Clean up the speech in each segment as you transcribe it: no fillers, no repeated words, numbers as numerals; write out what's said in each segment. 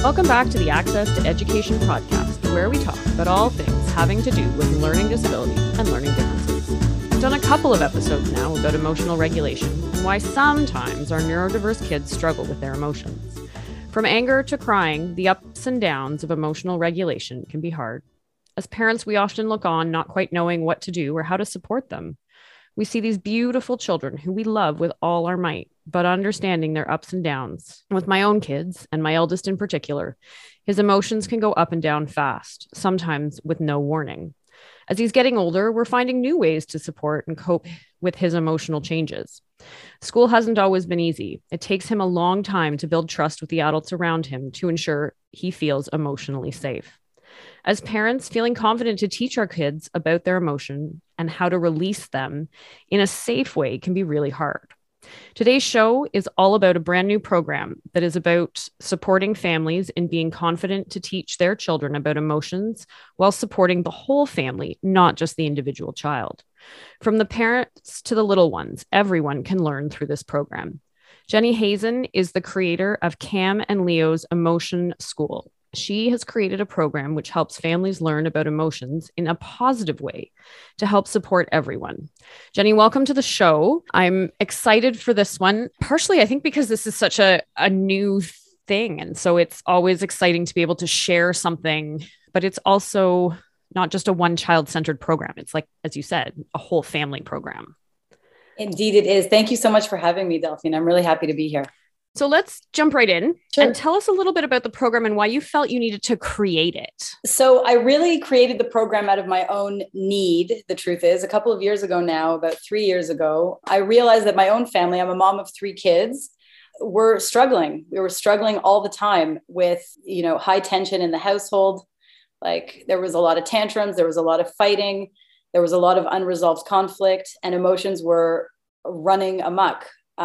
Welcome back to the Access to Education podcast, where we talk about all things having to do with learning disabilities and learning differences. We've done a couple of episodes now about emotional regulation and why sometimes our neurodiverse kids struggle with their emotions. From anger to crying, the ups and downs of emotional regulation can be hard. As parents, we often look on, not quite knowing what to do or how to support them. We see these beautiful children who we love with all our might, but understanding their ups and downs. With my own kids, and my eldest in particular, his emotions can go up and down fast, sometimes with no warning. As he's getting older, we're finding new ways to support and cope with his emotional changes. School hasn't always been easy. It takes him a long time to build trust with the adults around him to ensure he feels emotionally safe. As parents, feeling confident to teach our kids about their emotion and how to release them in a safe way can be really hard. Today's show is all about a brand new program that is about supporting families in being confident to teach their children about emotions while supporting the whole family, not just the individual child. From the parents to the little ones, everyone can learn through this program. Jenny Hazen is the creator of Cam and Leo's Emotion School. She has created a program which helps families learn about emotions in a positive way to help support everyone. Jenny, welcome to the show. I'm excited for this one, partially, I think, because this is such a new thing. And so it's always exciting to be able to share something, but it's also not just a one-child-centered program. It's like, as you said, a whole family program. Indeed, it is. Thank you so much for having me, Delphine. I'm really happy to be here. So let's jump right in. Sure. And tell us a little bit about the program and why you felt you needed to create it. So I really created the program out of my own need. The truth is, a couple of years ago now, about 3 years ago, I realized that my own family, I'm a mom of 3 kids, were struggling. We were struggling all the time with, high tension in the household. Like there was a lot of tantrums, there was a lot of fighting, there was a lot of unresolved conflict, and emotions were running amok.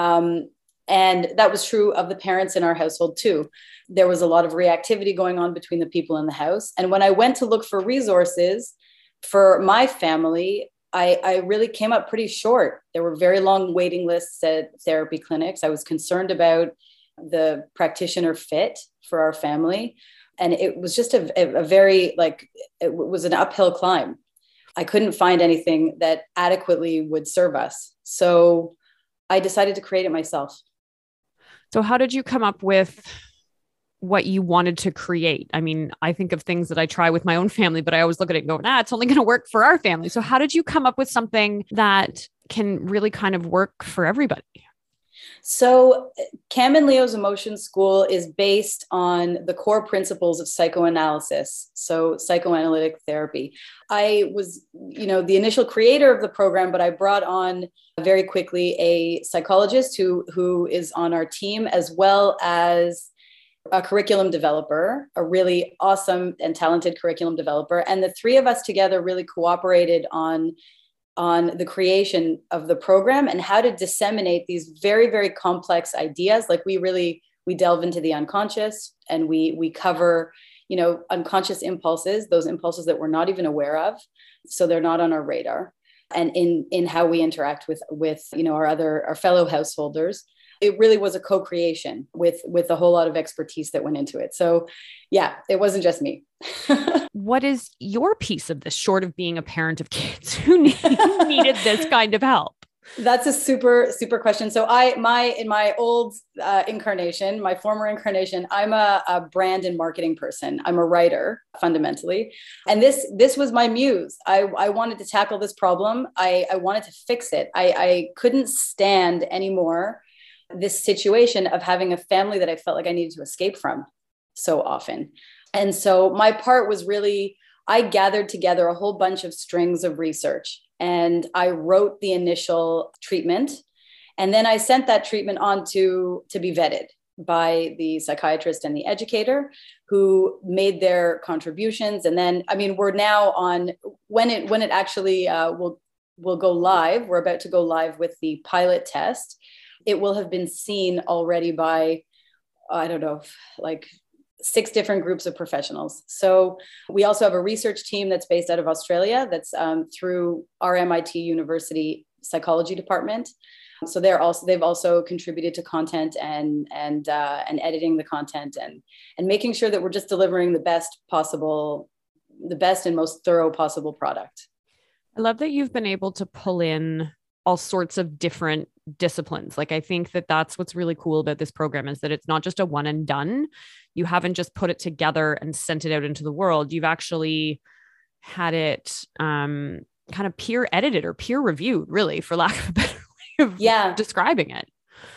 And that was true of the parents in our household too. There was a lot of reactivity going on between the people in the house. And when I went to look for resources for my family, I really came up pretty short. There were very long waiting lists at therapy clinics. I was concerned about the practitioner fit for our family. And it was just a very, it was an uphill climb. I couldn't find anything that adequately would serve us. So I decided to create it myself. So how did you come up with what you wanted to create? I mean, I think of things that I try with my own family, but I always look at it and go, it's only going to work for our family. So how did you come up with something that can really kind of work for everybody? So Cam and Leo's Emotion School is based on the core principles of psychoanalysis, so psychoanalytic therapy. I was, the initial creator of the program, but I brought on very quickly a psychologist who is on our team, as well as a curriculum developer, a really awesome and talented curriculum developer. And the 3 of us together really cooperated on the creation of the program and how to disseminate these very, very complex ideas. Like we delve into the unconscious, and we cover, unconscious impulses, those impulses that we're not even aware of. So they're not on our radar. And in how we interact with our fellow householders. It really was a co-creation with a whole lot of expertise that went into it. So yeah, it wasn't just me. What is your piece of this, short of being a parent of kids who needed this kind of help? That's a super, super question. So in my old incarnation, my former incarnation, I'm a brand and marketing person. I'm a writer fundamentally. And this was my muse. I wanted to tackle this problem. I wanted to fix it. I couldn't stand anymore this situation of having a family that I felt like I needed to escape from so often. And so my part was really, I gathered together a whole bunch of strings of research, and I wrote the initial treatment. And then I sent that treatment on to be vetted by the psychiatrist and the educator who made their contributions. And then, we're now on, when it actually will go live, we're about to go live with the pilot test. It will have been seen already by, 6 different groups of professionals. So we also have a research team that's based out of Australia, that's through our MIT University psychology department. So they've also contributed to content and editing the content and making sure that we're just delivering the best and most thorough possible product. I love that you've been able to pull in all sorts of different disciplines. Like, I think that that's what's really cool about this program, is that it's not just a one and done. You haven't just put it together and sent it out into the world. You've actually had it kind of peer edited or peer reviewed, really, for lack of a better way of describing it.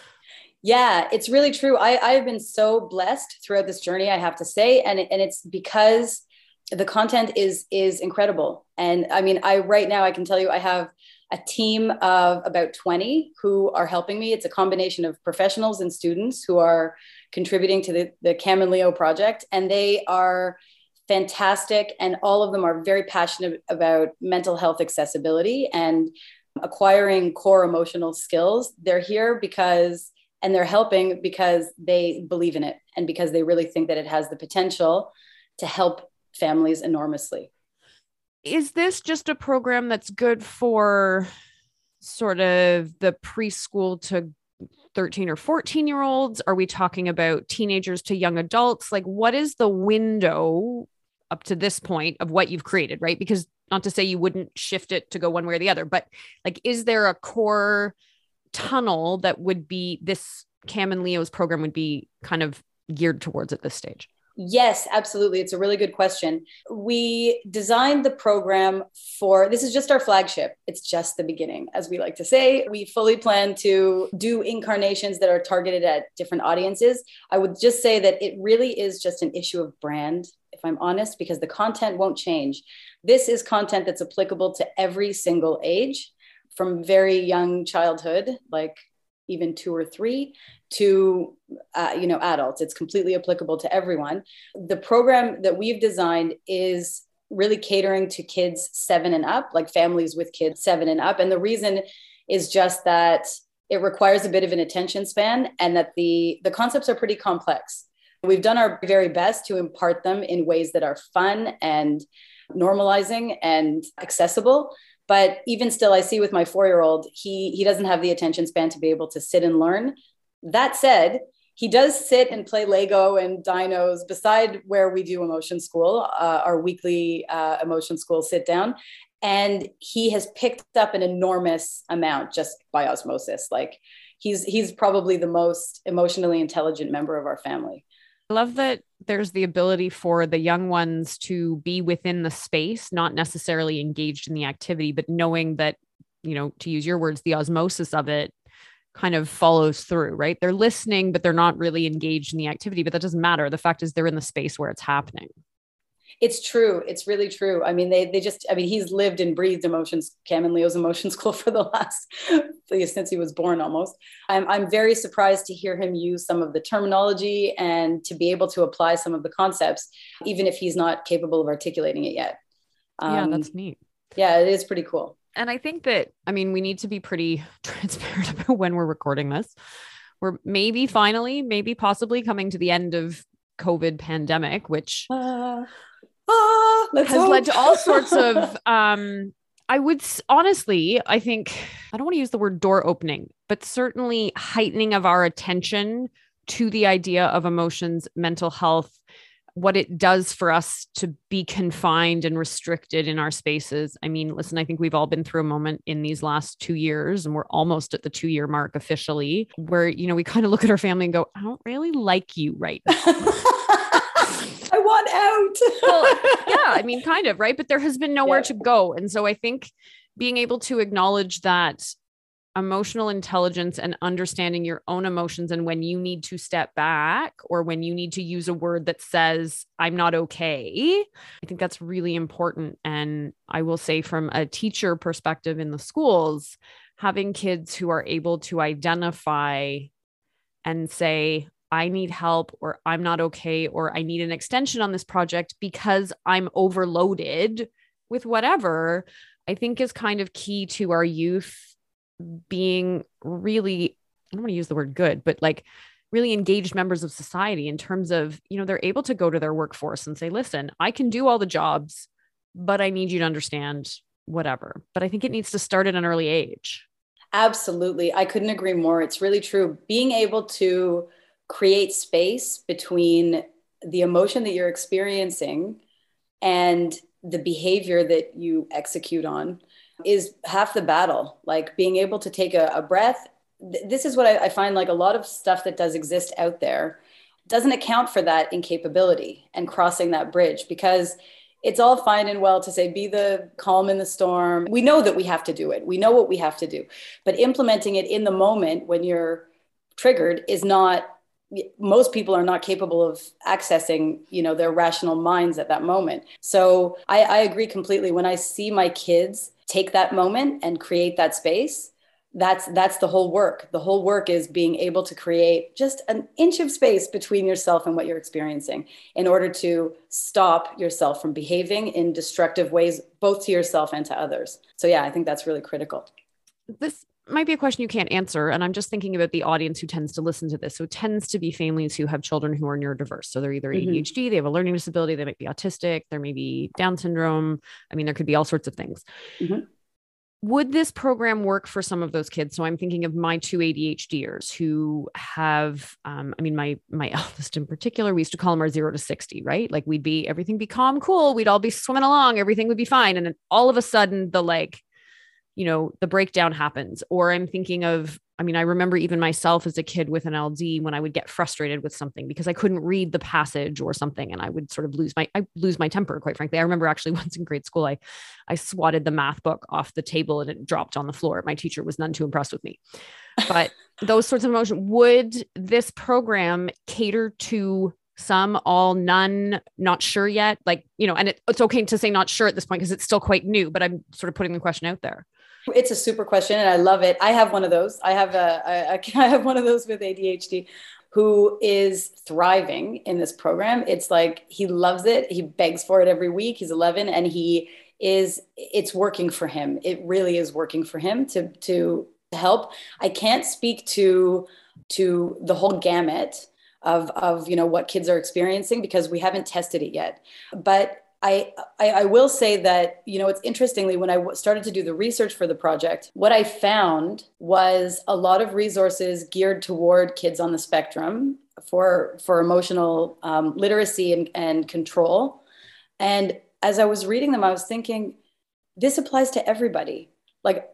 Yeah, it's really true. I've been so blessed throughout this journey, I have to say. And it's because the content is incredible. And I mean, right now I can tell you I have a team of about 20 who are helping me. It's a combination of professionals and students who are contributing to the Cam and Leo project. And they are fantastic. And all of them are very passionate about mental health accessibility and acquiring core emotional skills. They're here and they're helping because they believe in it and because they really think that it has the potential to help families enormously. Is this just a program that's good for sort of the preschool to 13 or 14-year-olds? Are we talking about teenagers to young adults? Like, what is the window up to this point of what you've created, right? Because not to say you wouldn't shift it to go one way or the other, but like, is there a core tunnel that would be this Cam and Leo's program would be kind of geared towards at this stage? Yes, absolutely. It's a really good question. We designed the program this is just our flagship. It's just the beginning, as we like to say. We fully plan to do incarnations that are targeted at different audiences. I would just say that it really is just an issue of brand, if I'm honest, because the content won't change. This is content that's applicable to every single age, from very young childhood, like even 2 or 3, to adults. It's completely applicable to everyone. The program that we've designed is really catering to kids 7 and up, like families with kids 7 and up. And the reason is just that it requires a bit of an attention span, and that the concepts are pretty complex. We've done our very best to impart them in ways that are fun and normalizing and accessible. But even still, I see with my 4-year-old, he doesn't have the attention span to be able to sit and learn. That said, he does sit and play Lego and dinos beside where we do emotion school, our weekly emotion school sit down. And he has picked up an enormous amount just by osmosis. Like, he's probably the most emotionally intelligent member of our family. I love that there's the ability for the young ones to be within the space, not necessarily engaged in the activity, but knowing that, to use your words, the osmosis of it kind of follows through, right? They're listening, but they're not really engaged in the activity, but that doesn't matter. The fact is they're in the space where it's happening. It's true. It's really true. I mean, he's lived and breathed Cam and Leo's emotion school for the last, since he was born almost. I'm very surprised to hear him use some of the terminology and to be able to apply some of the concepts, even if he's not capable of articulating it yet. Yeah, that's neat. Yeah, it is pretty cool. And I think that, we need to be pretty transparent about when we're recording this. We're maybe possibly coming to the end of COVID pandemic, which has led to all sorts of, I think, I don't want to use the word door opening, but certainly heightening of our attention to the idea of emotions, mental health, what it does for us to be confined and restricted in our spaces. I mean, listen, I think we've all been through a moment in these last 2 years, and we're almost at the 2-year mark officially, where, we kind of look at our family and go, I don't really like you right now. I want out. Well, yeah, kind of, right? But there has been nowhere to go. And so I think being able to acknowledge that emotional intelligence and understanding your own emotions, and when you need to step back or when you need to use a word that says, I'm not okay, I think that's really important. And I will say, from a teacher perspective in the schools, having kids who are able to identify and say, I need help, or I'm not okay, or I need an extension on this project because I'm overloaded with whatever, I think is kind of key to our youth being really, I don't want to use the word good, but like really engaged members of society in terms of, they're able to go to their workforce and say, listen, I can do all the jobs, but I need you to understand whatever. But I think it needs to start at an early age. Absolutely. I couldn't agree more. It's really true. Being able to create space between the emotion that you're experiencing and the behavior that you execute on is half the battle. Like being able to take a breath. This is what I find, like a lot of stuff that does exist out there doesn't account for that incapability and crossing that bridge, because it's all fine and well to say, be the calm in the storm. We know that we have to do it. We know what we have to do, but implementing it in the moment when you're triggered is not, most people are not capable of accessing, their rational minds at that moment. So I agree completely. When I see my kids take that moment and create that space, that's the whole work. The whole work is being able to create just an inch of space between yourself and what you're experiencing in order to stop yourself from behaving in destructive ways, both to yourself and to others. So yeah, I think that's really critical. This might be a question you can't answer. And I'm just thinking about the audience who tends to listen to this. So it tends to be families who have children who are neurodiverse. So they're either ADHD, they have a learning disability, they might be autistic, there may be Down syndrome. I mean, there could be all sorts of things. Mm-hmm. Would this program work for some of those kids? So I'm thinking of my two ADHDers who have, my eldest in particular, we used to call him our 0 to 60, right? Like everything be calm, cool. We'd all be swimming along. Everything would be fine. And then all of a sudden the breakdown happens. Or I'm thinking of, I remember even myself as a kid with an LD when I would get frustrated with something because I couldn't read the passage or something. And I would sort of lose my temper, quite frankly. I remember actually once in grade school, I swatted the math book off the table and it dropped on the floor. My teacher was none too impressed with me. But those sorts of emotions, would this program cater to some, all, none, not sure yet? And it's okay to say not sure at this point because it's still quite new, but I'm sort of putting the question out there. It's a super question and I love it. I have one of those. I have one of those with ADHD who is thriving in this program. It's like, he loves it. He begs for it every week. He's 11 and it's working for him. It really is working for him to help. I can't speak to the whole gamut of what kids are experiencing because we haven't tested it yet. But I will say that, it's interestingly, when I started to do the research for the project, what I found was a lot of resources geared toward kids on the spectrum for emotional literacy and control. And as I was reading them, I was thinking, this applies to everybody. Like,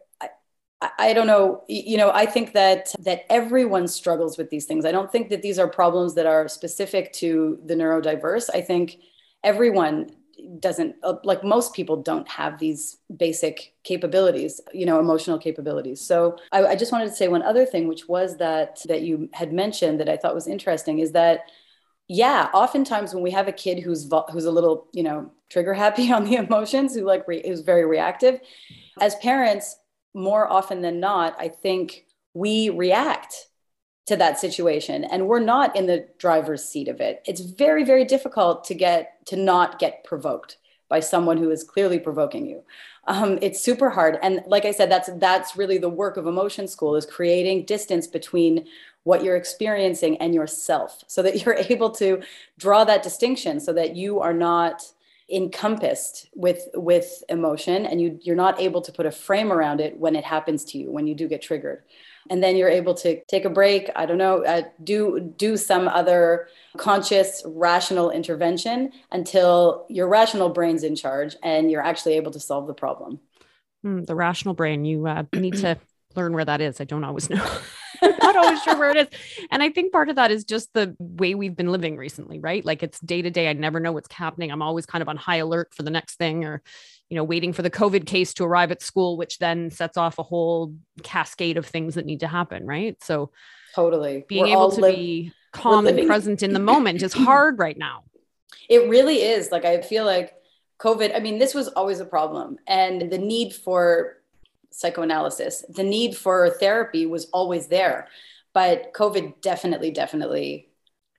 I don't know, I think that everyone struggles with these things. I don't think that these are problems that are specific to the neurodiverse. I think everyone doesn't, like most people don't have these basic capabilities, emotional capabilities. So I just wanted to say one other thing, which was that you had mentioned that I thought was interesting, is that, yeah, oftentimes when we have a kid who's a little, trigger happy on the emotions, who's very reactive, as parents, more often than not, I think we react to that situation and we're not in the driver's seat of it. It's very, very difficult to not get provoked by someone who is clearly provoking you. It's super hard. And like I said, that's really the work of Emotion School, is creating distance between what you're experiencing and yourself so that you're able to draw that distinction so that you are not encompassed with emotion and you're not able to put a frame around it when it happens to you, when you do get triggered. And then you're able to take a break, I don't know, do some other conscious, rational intervention until your rational brain's in charge and you're actually able to solve the problem. The rational brain, you need to learn where that is. I don't always know. I'm not always sure where it is. And I think part of that is just the way we've been living recently, right? Like it's day to day. I never know what's happening. I'm always kind of on high alert for the next thing, or waiting for the COVID case to arrive at school, which then sets off a whole cascade of things that need to happen. Right. So totally being able to be calm and present in the moment is hard right now. It really is. Like, I feel like COVID, this was always a problem, and the need for psychoanalysis, the need for therapy was always there, but COVID definitely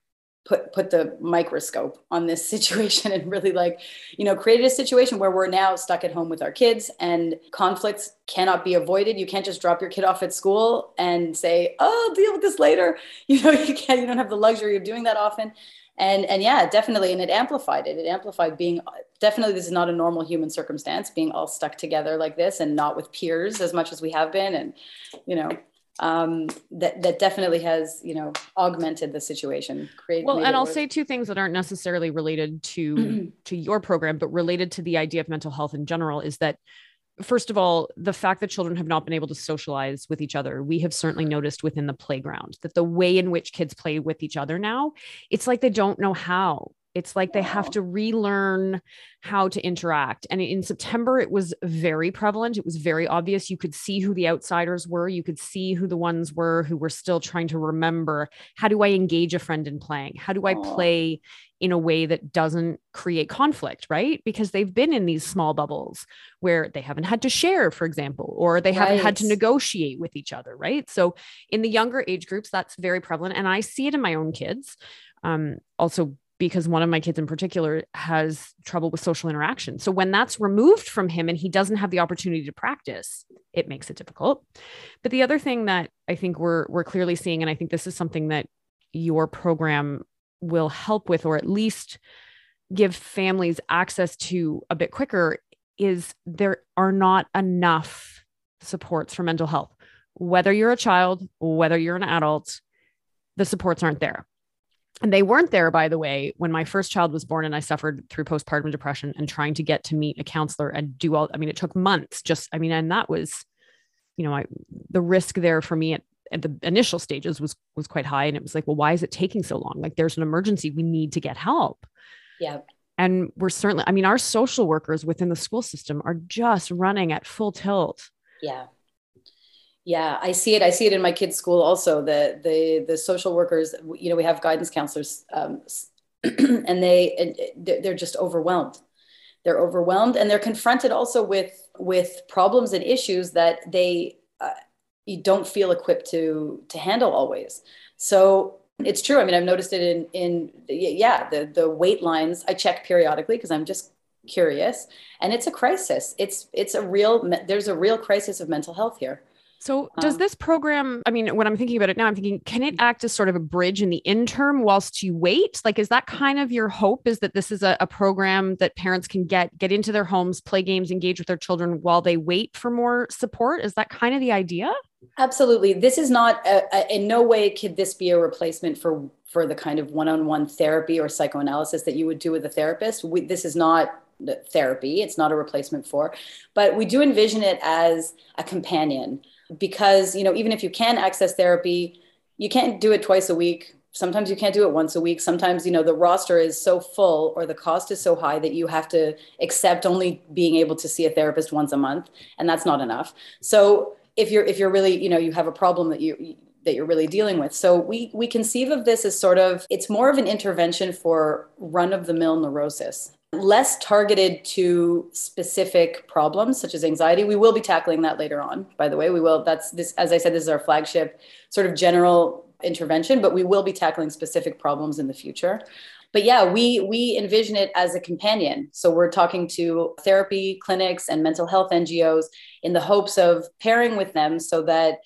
put the microscope on this situation and really created a situation where we're now stuck at home with our kids and conflicts cannot be avoided. You can't just drop your kid off at school and say, oh, I'll deal with this later. You don't have the luxury of doing that often. And yeah, definitely. And it amplified it. It amplified being, definitely, this is not a normal human circumstance, being all stuck together like this and not with peers as much as we have been. And, that definitely has, augmented the situation. Well, and I'll say two things that aren't necessarily related to your program, but related to the idea of mental health in general, is that, first of all, the fact that children have not been able to socialize with each other, we have certainly noticed within the playground that the way in which kids play with each other now, it's like they don't know how. It's like they have to relearn how to interact. And in September, it was very prevalent. It was very obvious. You could see who the outsiders were. You could see who the ones were who were still trying to remember, how do I engage a friend in playing? How do I play in a way that doesn't create conflict, right? Because they've been in these small bubbles where they haven't had to share, for example, or they haven't had to negotiate with each other, right? So in the younger age groups, that's very prevalent. And I see it in my own kids. Also, because one of my kids in particular has trouble with social interaction. So when that's removed from him and he doesn't have the opportunity to practice, it makes it difficult. But the other thing that I think we're clearly seeing, and I think this is something that your program will help with, or at least give families access to a bit quicker, is there are not enough supports for mental health. Whether you're a child, whether you're an adult, the supports aren't there. And they weren't there, by the way, when my first child was born and I suffered through postpartum depression and trying to get to meet a counselor and do all, it took months and that was, the risk there for me at the initial stages was quite high. And it was like, well, why is it taking so long? Like, there's an emergency. We need to get help. Yeah. And we're certainly, our social workers within the school system are just running at full tilt. Yeah. Yeah, I see it. I see it in my kids' school also. The social workers, we have guidance counselors, and they're just overwhelmed. They're overwhelmed, and they're confronted also with problems and issues that you don't feel equipped to handle always. So it's true. I've noticed it in the wait lines. I check periodically because I'm just curious, and it's a crisis. There's a real crisis of mental health here. So does this program, when I'm thinking about it now, I'm thinking, can it act as sort of a bridge in the interim whilst you wait? Like, is that kind of your hope, is that this is a program that parents can get into their homes, play games, engage with their children while they wait for more support? Is that kind of the idea? Absolutely. This is not, in no way could this be a replacement for the kind of one-on-one therapy or psychoanalysis that you would do with a therapist. This is not therapy. It's not a replacement for, but we do envision it as a companion. Because, even if you can access therapy, you can't do it twice a week. Sometimes you can't do it once a week. Sometimes, the roster is so full or the cost is so high that you have to accept only being able to see a therapist once a month. And that's not enough. So if you're really, you have a problem that you're really dealing with. So we conceive of this as it's more of an intervention for run-of-the-mill neurosis. Less targeted to specific problems such as anxiety. We will be tackling that later on, by the way. We will. That's this, as I said, this is our flagship sort of general intervention, but we will be tackling specific problems in the future. But yeah, we envision it as a companion. So we're talking to therapy clinics and mental health NGOs in the hopes of pairing with them so that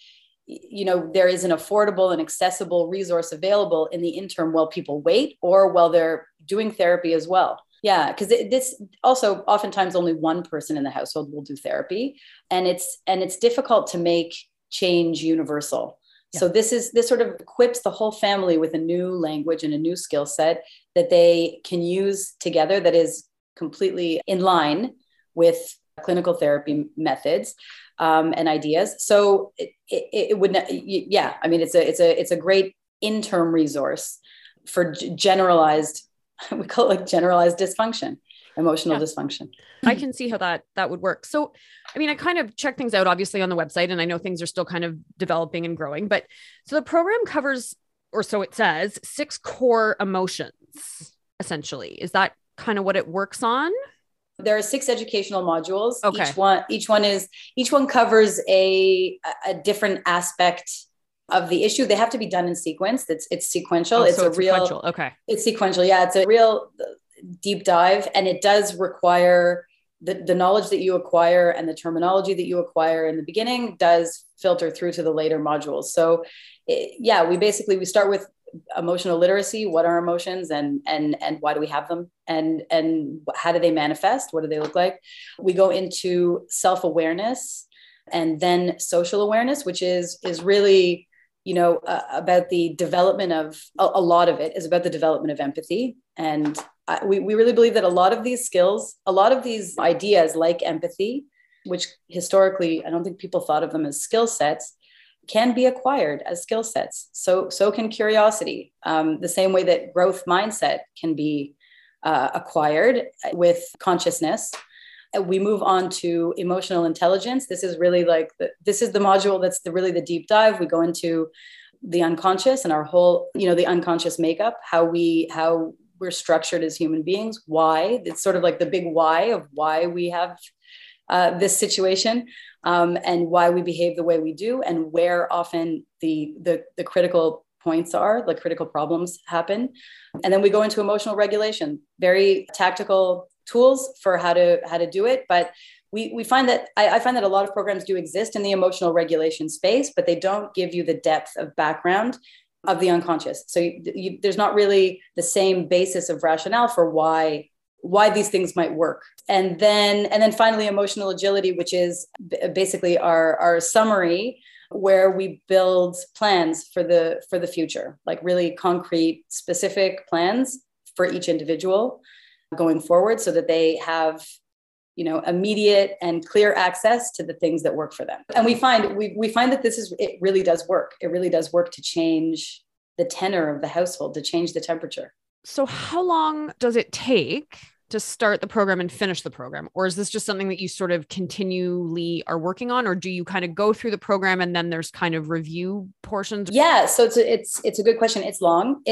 there is an affordable and accessible resource available in the interim while people wait or while they're doing therapy as well. Yeah, because this also oftentimes only one person in the household will do therapy, and it's difficult to make change universal. Yeah. So this sort of equips the whole family with a new language and a new skill set that they can use together that is completely in line with clinical therapy methods and ideas. So it would, yeah, it's a great interim resource for generalized. We call it generalized dysfunction, emotional dysfunction. I can see how that would work. So, I kind of check things out, obviously, on the website, and I know things are still kind of developing and growing, but so the program covers, or so it says, 6 core emotions, essentially. Is that kind of what it works on? There are 6 educational modules. Okay. Each one covers a different aspect of the issue. They have to be done in sequence. It's sequential. Sequential. Okay. It's sequential. Yeah. It's a real deep dive, and it does require the knowledge that you acquire and the terminology that you acquire in the beginning does filter through to the later modules. So we start emotional literacy. What are emotions, and why do we have them, and how do they manifest? What do they look like? We go into self-awareness, and then social awareness, which is really, about the development of a lot of it is about the development of empathy. And we really believe that a lot of these skills, a lot of these ideas like empathy, which historically I don't think people thought of them as skill sets, can be acquired as skill sets. So can curiosity, the same way that growth mindset can be acquired with consciousness. We move on to emotional intelligence. This is really like this is the module that's really the deep dive. We go into the unconscious and our whole, the unconscious makeup, how we're structured as human beings. Why? It's sort of like the big why of why we have this situation, and why we behave the way we do, and where often the critical points are, the critical problems happen. And then we go into emotional regulation, very tactical tools for how to do it. But we find that I find that a lot of programs do exist in the emotional regulation space, but they don't give you the depth of background of the unconscious. So there's not really the same basis of rationale for why these things might work. And then finally, emotional agility, which is basically our summary, where we build plans for the future, like really concrete, specific plans for each individual going forward, so that they have, immediate and clear access to the things that work for them. And we find that it really does work. It really does work to change the tenor of the household, to change the temperature. So how long does it take to start the program and finish the program? Or is this just something that you sort of continually are working on? Or do you kind of go through the program and then there's kind of review portions? Yeah. So it's a good question. It's long.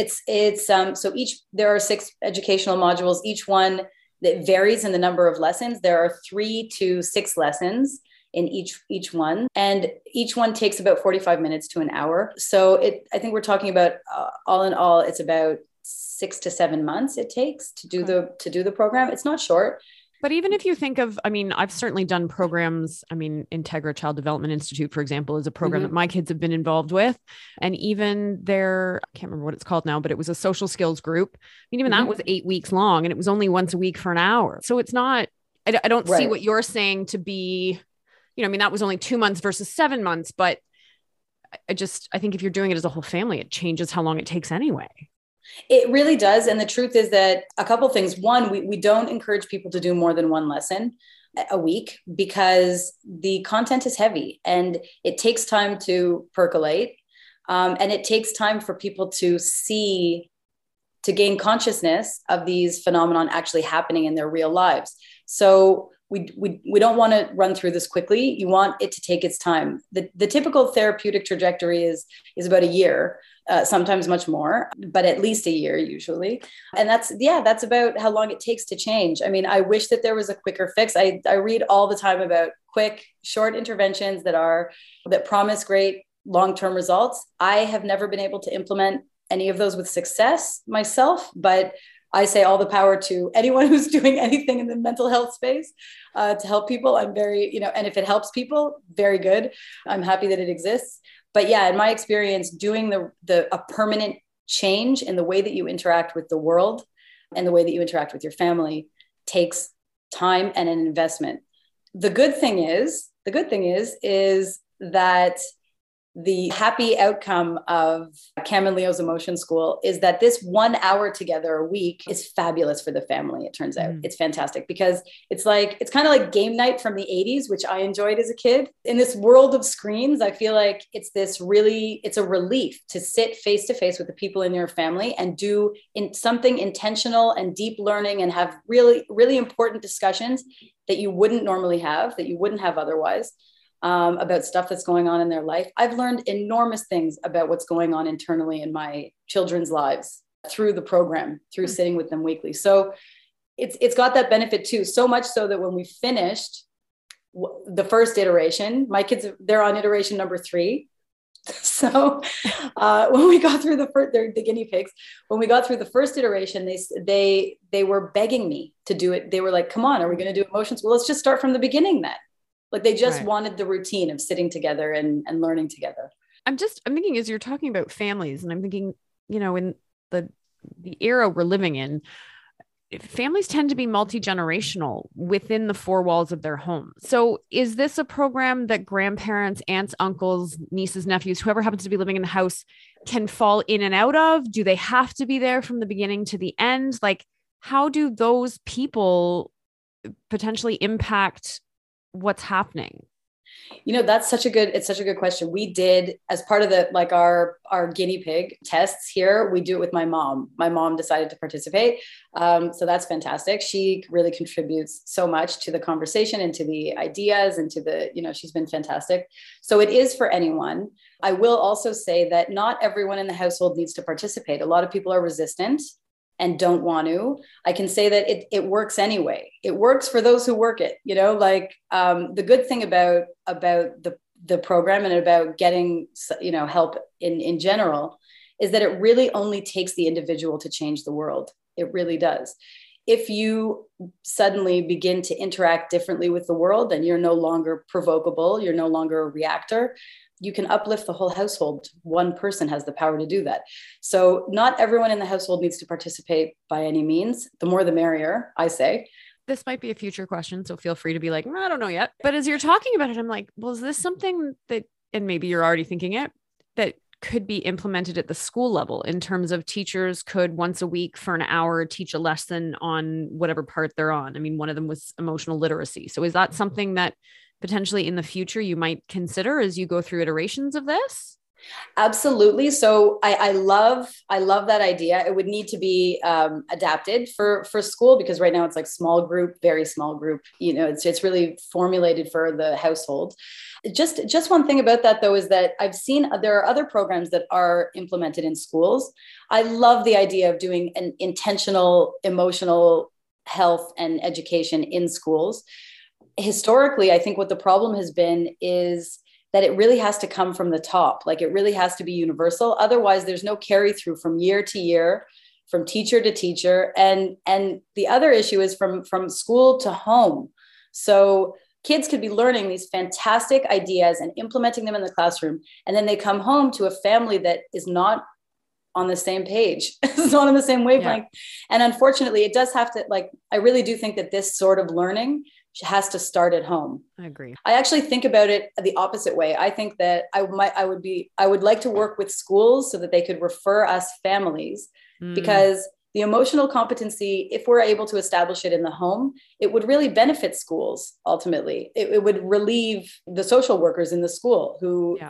So there are 6 educational modules, each one that varies in the number of lessons. There are 3 to 6 lessons in each one, and each one takes about 45 minutes to an hour. So I think we're talking about all in all, it's about 6 to 7 months it takes to do the program. It's not short. But even if you think of, I've certainly done programs. Integra Child Development Institute, for example, is a program that my kids have been involved with. And even I can't remember what it's called now, but it was a social skills group. Even that was 8 weeks long, and it was only once a week for an hour. So it's not, I don't see what you're saying to be, that was only 2 months versus 7 months. But I think if you're doing it as a whole family, it changes how long it takes anyway. It really does. And the truth is that a couple of things. One, we don't encourage people to do more than one lesson a week, because the content is heavy and it takes time to percolate. And it takes time for people to gain consciousness of these phenomenon actually happening in their real lives. So we don't want to run through this quickly. You want it to take its time. The typical therapeutic trajectory is about a year. Sometimes much more, but at least a year usually. And that's about how long it takes to change. I wish that there was a quicker fix. I read all the time about quick, short interventions that promise great long-term results. I have never been able to implement any of those with success myself, but I say all the power to anyone who's doing anything in the mental health space to help people. I'm very, and if it helps people, very good. I'm happy that it exists. But yeah, in my experience, doing a permanent change in the way that you interact with the world and the way that you interact with your family takes time and an investment. The good thing is that the happy outcome of Cam and Leo's Emotion School is that this 1 hour together a week is fabulous for the family. It turns out it's fantastic, because it's kind of like game night from the 80s, which I enjoyed as a kid. In this world of screens, I feel like it's a relief to sit face to face with the people in your family and do something intentional and deep learning, and have really, really important discussions that you wouldn't normally have, that you wouldn't have otherwise. About stuff that's going on in their life. I've learned enormous things about what's going on internally in my children's lives through the program, through sitting with them weekly. So it's got that benefit too, so much so that when we finished the first iteration, my kids, they're on iteration number 3. So when we got through they're the guinea pigs. When we got through the first iteration, they were begging me to do it. They were like, come on, are we going to do emotions? Well, let's just start from the beginning then. Like they just wanted the routine of sitting together and learning together. I'm thinking, as you're talking about families, and I'm thinking, in the era we're living in, families tend to be multi-generational within the four walls of their home. So is this a program that grandparents, aunts, uncles, nieces, nephews, whoever happens to be living in the house can fall in and out of? Do they have to be there from the beginning to the end? Like, how do those potentially impact what's happening? It's such a good question. We did, as part of our guinea pig tests here, we do it with my mom. My mom decided to participate. So that's fantastic. She really contributes so much to the conversation and to the ideas and to she's been fantastic. So it is for anyone. I will also say that not everyone in the household needs to participate. A lot of people are resistant and don't want to. I can say that it works anyway. It works for those who work it, the good thing about the program and about getting, help in general is that it really only takes the individual to change the world. It really does. If you suddenly begin to interact differently with the world, then you're no longer provocable. You're no longer a reactor. You can uplift the whole household. One person has the power to do that. So not everyone in the household needs to participate by any means. The more the merrier, I say. This might be a future question, so feel free to be like, I don't know yet. But as you're talking about it, I'm like, well, is this something that, and maybe you're already thinking it, that could be implemented at the school level in terms of teachers could once a week for an hour teach a lesson on whatever part they're on? I mean, one of them was emotional literacy. So is that something that potentially in the future you might consider as you go through iterations of this? Absolutely. So I love that idea. It would need to be adapted for school, because right now it's like small group, very small group. It's really formulated for the household. Just one thing about that though is that I've seen there are other programs that are implemented in schools. I love the idea of doing an intentional emotional health and education in schools. Historically, I think what the problem has been is that it really has to come from the top. Like, it really has to be universal. Otherwise, there's no carry through from year to year, from teacher to teacher. And the other issue is from school to home. So kids could be learning these fantastic ideas and implementing them in the classroom. And then they come home to a family that is not on the same page. It's not on the same wavelength. Yeah. And unfortunately, it does have to, I really do think that this sort of learning has to start at home. I agree. I actually think about it the opposite way. I think that I would like to work with schools so that they could refer us families, because the emotional competency, if we're able to establish it in the home, it would really benefit schools. Ultimately, it would relieve the social workers in the school who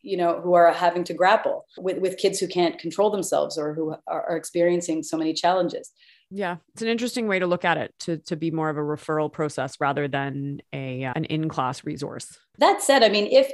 are having to grapple with kids who can't control themselves or who are experiencing so many challenges. Yeah, it's an interesting way to look at it, to be more of a referral process rather than an in-class resource. That said, I mean, if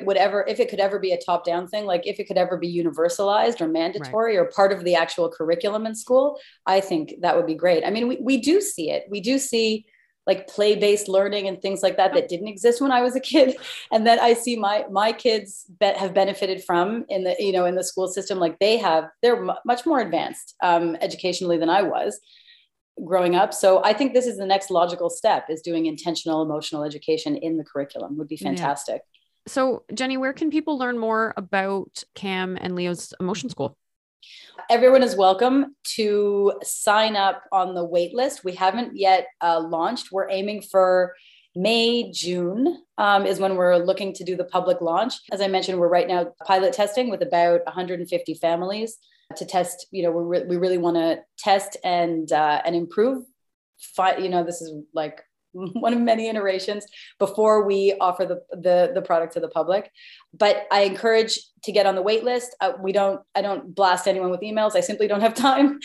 it could ever be a top-down thing, like if it could ever be universalized or mandatory, right, or part of the actual curriculum in school, I think that would be great. I mean, we do see it. We do see like play-based learning and things like that didn't exist when I was a kid, and that I see my kids have benefited from in the school system. Like they're much more advanced educationally than I was growing up. So I think this is the next logical step, is doing intentional emotional education in the curriculum. Would be fantastic. Yeah. So Jenny, where can people learn more about Cam and Leo's Emotion School? Everyone is welcome to sign up on the wait list. We haven't yet launched. We're aiming for May, June is when we're looking to do the public launch. As I mentioned, we're right now pilot testing with about 150 families to test. We really want to test and improve. This is like one of many iterations before we offer the product to the public. But I encourage to get on the wait list. I don't blast anyone with emails. I simply don't have time.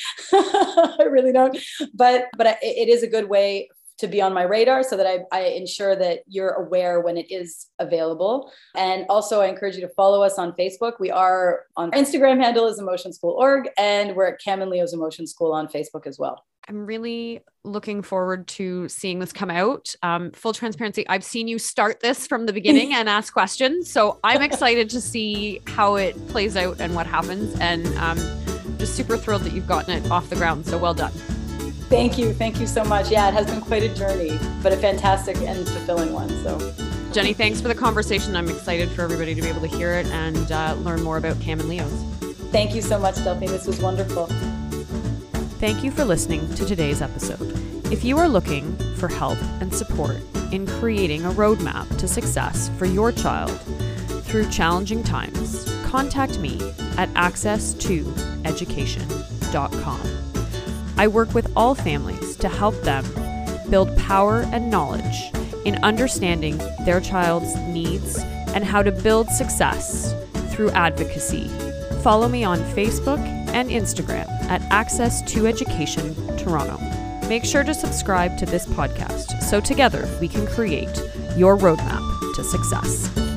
I really don't. But it is a good way to be on my radar so that I ensure that you're aware when it is available. And also I encourage you to follow us on Facebook. We are on Instagram handle is emotionschool.org, and we're at Cam and Leo's Emotion School on Facebook as well. I'm really looking forward to seeing this come out. Full transparency, I've seen you start this from the beginning and ask questions. So I'm excited to see how it plays out and what happens. And just super thrilled that you've gotten it off the ground. So well done. Thank you. Thank you so much. Yeah, it has been quite a journey, but a fantastic and fulfilling one. So Jenny, thanks for the conversation. I'm excited for everybody to be able to hear it and learn more about Cam and Leo's. Thank you so much, Delphine. This was wonderful. Thank you for listening to today's episode. If you are looking for help and support in creating a roadmap to success for your child through challenging times, contact me at access2education.com. I work with all families to help them build power and knowledge in understanding their child's needs and how to build success through advocacy. Follow me on Facebook and Instagram at Access2Education Toronto. Make sure to subscribe to this podcast so together we can create your roadmap to success.